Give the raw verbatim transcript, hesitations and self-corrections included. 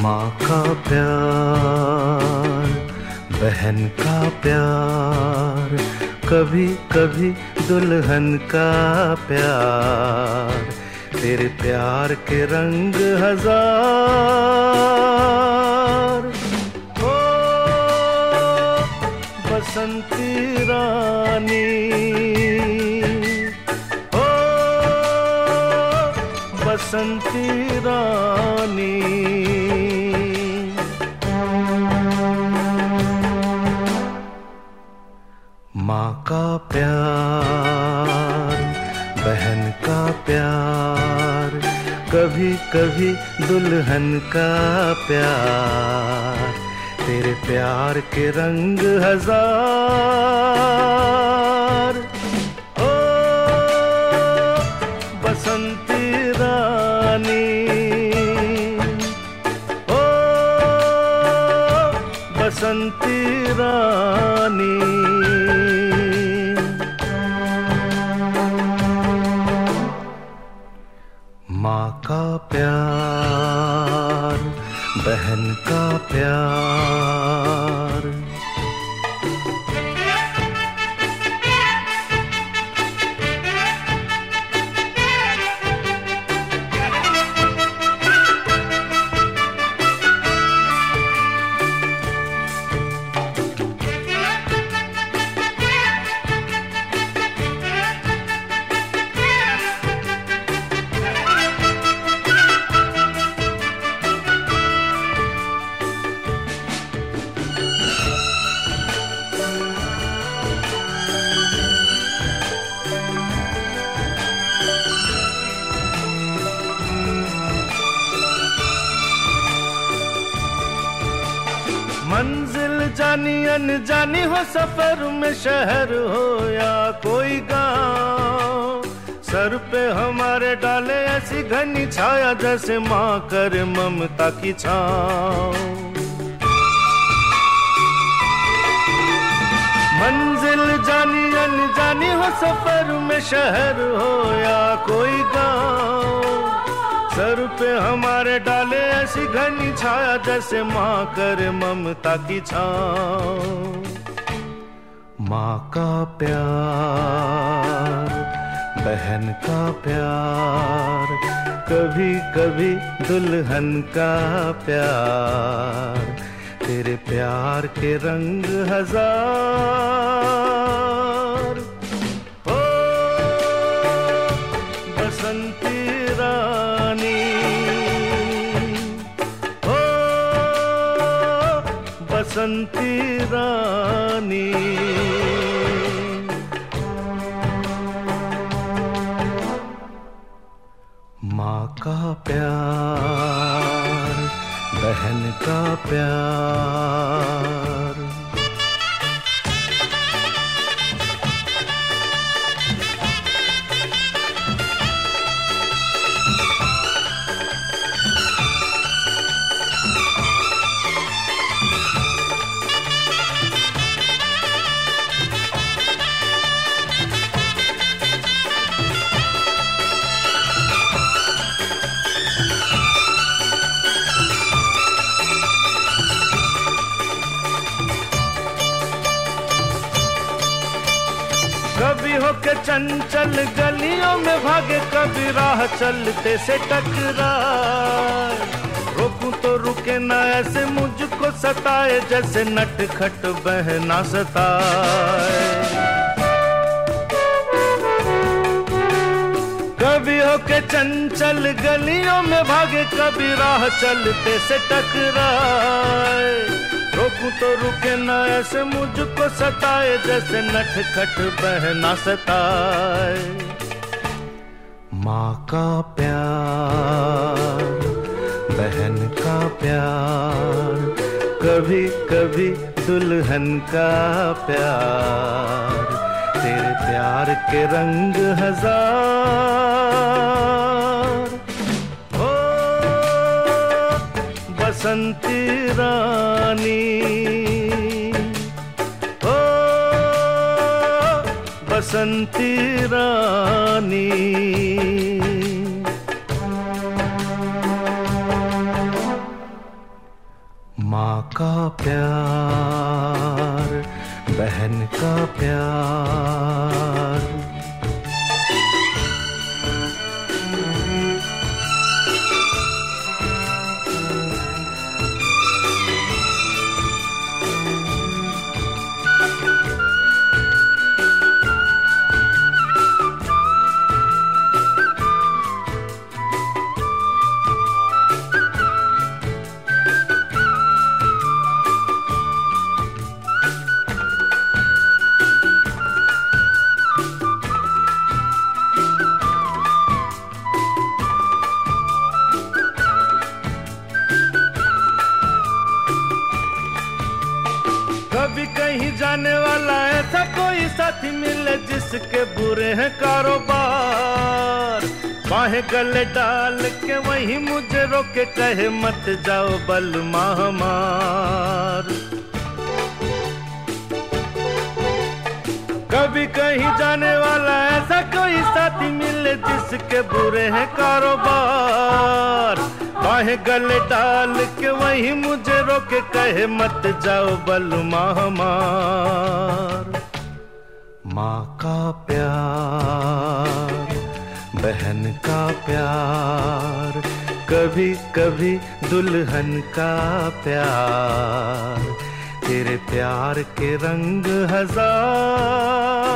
माँ का प्यार, बहन का प्यार, कभी कभी दुल्हन का प्यार, तेरे प्यार के रंग हजार। ओ बसंती रानी, ओ बसंती रानी, माँ का प्यार, बहन का प्यार, कभी कभी दुल्हन का प्यार, तेरे प्यार के रंग हजार। ओ बसंती रानी, ओ बसंती रानी, माँ का प्यार, बहन का प्यार। मंजिल जानी अनजानी हो, सफर में शहर हो या कोई गांव, सर पे हमारे डाले ऐसी घनी छाया जैसे माँ करे ममता की छाँव। मंजिल जानी अनजानी हो, सफर में शहर हो या कोई गांव, सर पे हमारे डाले ऐसी घनी छाया जैसे माँ करे ममता की छाँव। माँ का प्यार, बहन का प्यार, कभी कभी दुल्हन का प्यार, तेरे प्यार के रंग हजार। ओ बसंती रानी, ओ बसंती रानी, माँ का प्यार, बहन का प्यार। कभी होके चंचल गलियों में भागे, कभी राह चलते से टकराए, रोकूं तो रुके ना ऐसे मुझको सताए जैसे नटखट बहना सताए। कभी होके चंचल गलियों में भागे, कभी राह चलते से टकराए, रोकूं तो रुके ना ऐसे मुझको सताए जैसे नटखट बहना सताए। माँ का प्यार, बहन का प्यार, कभी कभी दुल्हन का प्यार, तेरे प्यार के रंग हजार। ओ बसंती रानी, ओ बसंती रानी, जाने वाला ऐसा कोई साथी मिले जिसके बुरे हैं कारोबार। बाहें गले डाल के वहीं मुझे रोके कहे मत जाओ बलमा हमार। कभी कहीं जाने वाला ऐसा कोई साथी मिले जिसके बुरे हैं कारोबार। बाहें गले डाल के वहीं मुझे रोके कहे मत जाओ बलमा हमार। माँ का प्यार, बहन का प्यार, कभी कभी दुल्हन का प्यार, तेरे प्यार के रंग हजार।